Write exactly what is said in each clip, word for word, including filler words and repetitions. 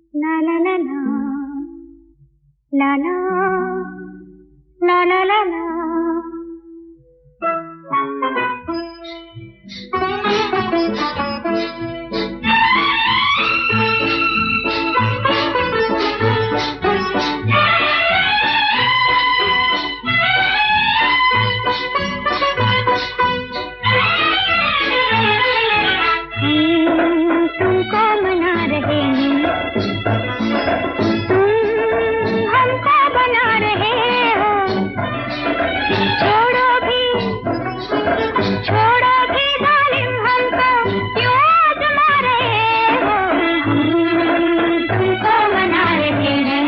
La la la la, la la, la la la la. तुमको मना रहे हैं, तुम हमको बना रहे हो। छोड़ो भी, छोड़ो भी जालिम हमको क्यों आज़मा रहे हो। तुमको मना रहे हैं।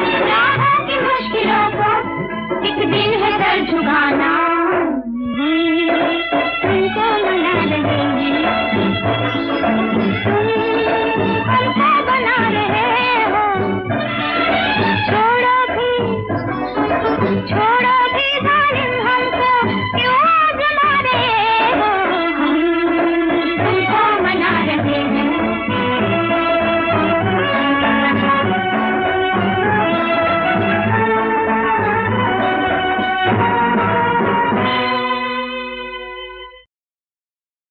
झुकाना